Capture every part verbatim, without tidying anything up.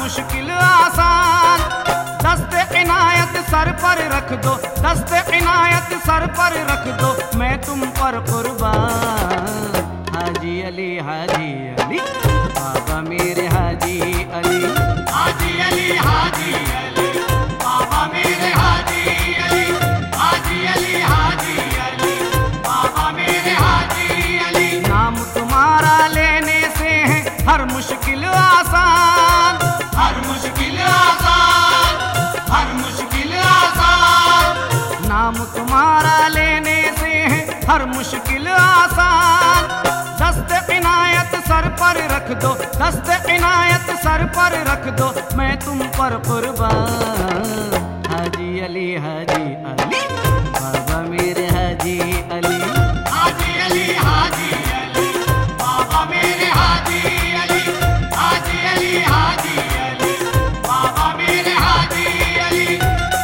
मुश्किल आसान। दस्ते इनायत सर पर रख दो, दस्ते इनायत सर पर रख दो, मैं तुम पर कुर्बान। हाजी अली हाजी अली बाबा मेरे हाजी अली, हाजी अली हाजी अली बाबा मेरे हाजी अली, हाजी अली हाजी अली बाबा मेरे हाजी अली। नाम तुम्हारा लेने से है हर मुश्किल आसान, हर मुश्किल आसान, हर मुश्किल आसान। नाम तुम्हारा लेने से है हर मुश्किल आसान। दस्ते इनायत सर पर रख दो, दस्ते इनायत सर पर रख दो, मैं तुम पर कुर्बान। हाजी अली हाजी अली बाबा मेरे हाजी अली, हाजी अली हाजी अली बाबा मेरे हाजी अली, हाजी अली हाजी अली बाबा मेरे हाजी अली।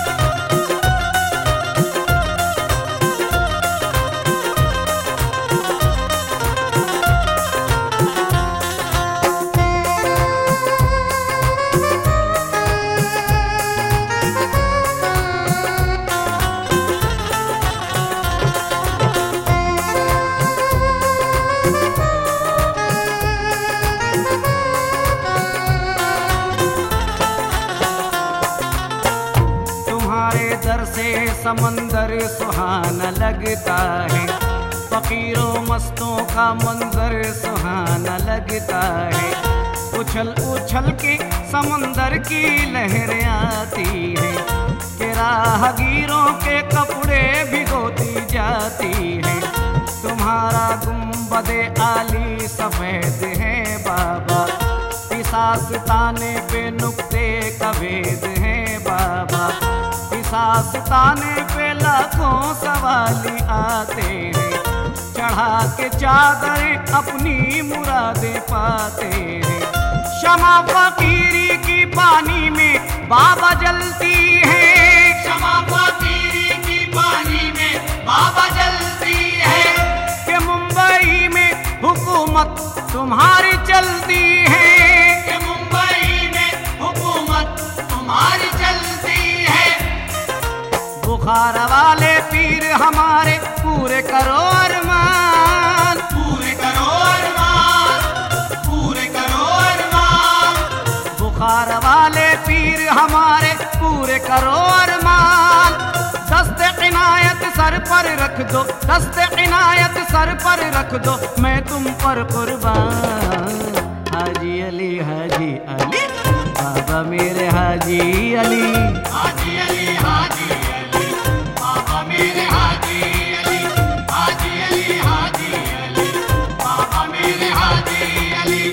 दर से समंदर सुहाना लगता है, फकीरों मस्तों का मंजर सुहाना लगता है। उछल उछल के समंदर की लहरें आती है, कि राहगीरों के कपड़े भिगोती जाती है। तुम्हारा गुंबदे आली सफेद है बाबा, पिसास ताने पे नुक्ते कवेद है बाबा, पिसास ताने पे लाखों सवाली आते हैं। चढ़ा के चादर अपनी मुरादें पाते हैं। शमा फकीरी की पानी में बाबा जलती है, शमा फकीरी की पानी में बाबा जलती है। कि मुंबई में हुकूमत तुम्हारी चलती है, कि मुंबई में हुकूमत तुम्हारी चलती है। बुखार वाले पीर हमारे पूरे करो अरमान, पूरे करो अरमान, पूरे करो अरमान। बुखार वाले पीर हमारे पूरे करो अरमान। दस्ते इनायत सर पर रख दो, दस्ते इनायत सर पर रख दो, मैं तुम पर कुर्बान। हाजी अली हाजी अली बाबा मेरे हाजी अली, हाजी अली हाजी अली बाबा मेरे हाजी अली, हाजी अली हाजी अली बाबा मेरे हाजी अली।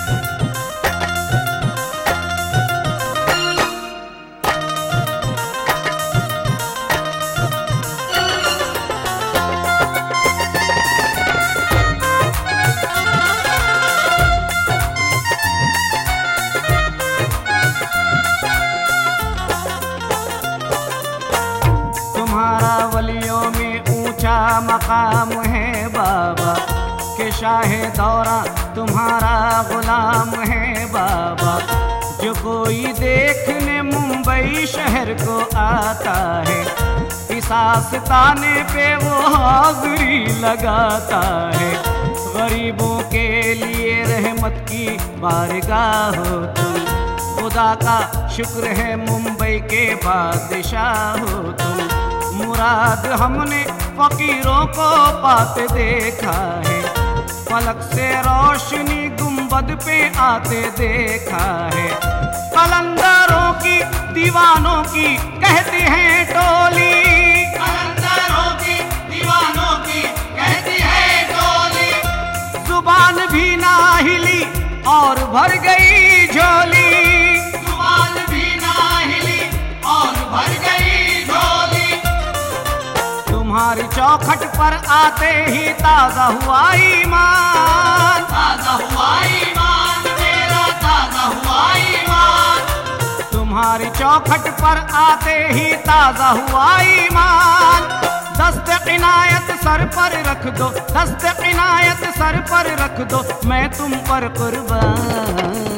तुम्हारा वलियों में ऊंचा मकाम है बाबा, के शाहे दौरा तुम्हारा गुलाम है बाबा। जो कोई देखने मुंबई शहर को आता है, पिसास ताने पे वो हाज़री लगाता है। गरीबों के लिए रहमत की बारगाह हो तुम, खुदा का शुक्र है मुंबई के बादशाह हो तुम। मुराद हमने फकीरों को पाते देखा है, फलक से रोशनी गुंबद पे आते देखा है। कलंदरों की दीवानों की कहती है टोली, कलंदरों की दीवानों की कहती है टोली। जुबान भी ना हिली और भर गई झोली, जुबान भी ना हिली और भर गई झोली। तुम्हारी चौखट पर आते ही ताजा हुआ ईमान, ताजा हुआ ईमान मेरा, ताजा हुआ ईमान। तुम्हारी चौखट पर आते ही ताजा हुआ ईमान। दस्ते इनायत सर पर रख दो, दस्ते इनायत सर पर रख दो, मैं तुम पर कुर्बान।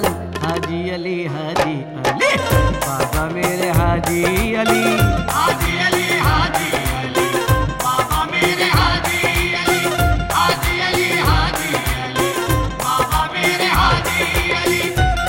हाजी अली हाजी अली बाबा मेरे हाजी अली हाजी अली हाजी अली बाबा मेरे हाजी अली हाजी अली हाजी अली बाबा मेरे हाजी अली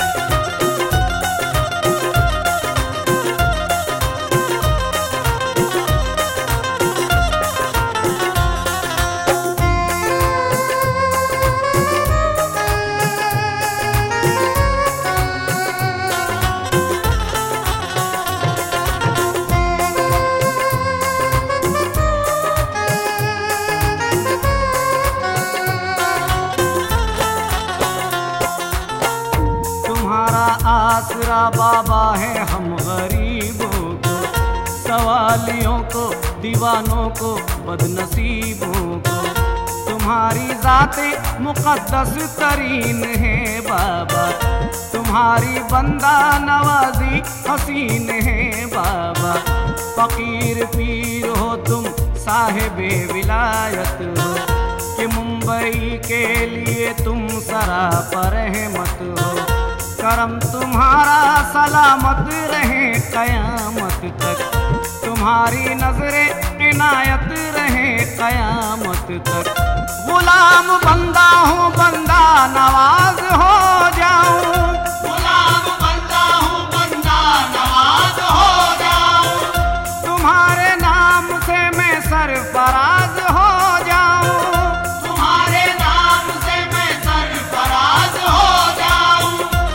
आसरा बाबा है हम गरीबों को, सवालियों को, दीवानों को, बदनसीबों को। तुम्हारी ज़ाते मुक़द्दस तरीन है बाबा, तुम्हारी बंदा नवाजी हसीन है बाबा। फ़कीर पीर हो तुम साहिबे विलायत हो, कि मुंबई के लिए तुम सरापर रहमत हो। करम तुम्हारा सलामत रहे कयामत तक, तुम्हारी नजरे इनायत रहे कयामत तक। गुलाम बंदा हूँ बंदा नवाज हो जाऊं, गुलाम बंदा हूँ बंदा नवाज हो जाऊं। तुम्हारे नाम से मैं सरफराज हो जाऊं, तुम्हारे नाम से मैं सरफराज हो जाऊं।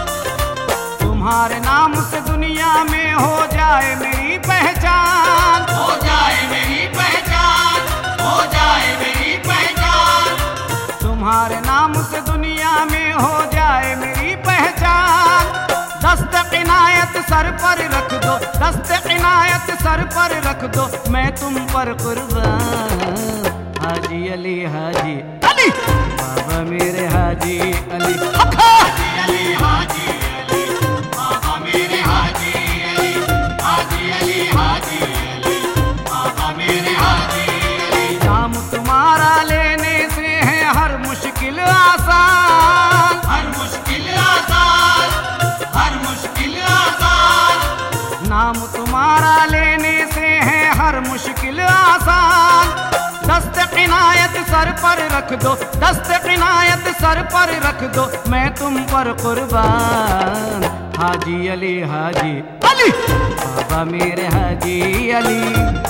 तुम्हारे नाम से दुनिया में हो जाए मेरी पहचान, हो जाए मेरी पहचान, हो जाए मेरी पहचान। तुम्हारे नाम से दुनिया में हो जाए मेरी पहचान। दस्त इनायत सर पर रख दो, दस्त इनायत सर पर रख दो, मैं तुम पर कुर्बान। हाजी अली हाजी अली बाबा मेरे हाजी अली हाजी अली हाजी अली बाबा मेरे हाजी अली हाजी अली हाजी अली बाबा मेरे हाजी अली। नाम तुम्हारा लेने से है हर मुश्किल आसान, हर मुश्किल आसान, हर मुश्किल आसान। नाम तुम्हारा लेने से है हर मुश्किल आसान। दस्त इनायत सर पर रख दो, दस्त इनायत सर पर रख दो, मैं तुम पर कुर्बान। हाजी अली हाजी अली बाबा मेरे हाजी अली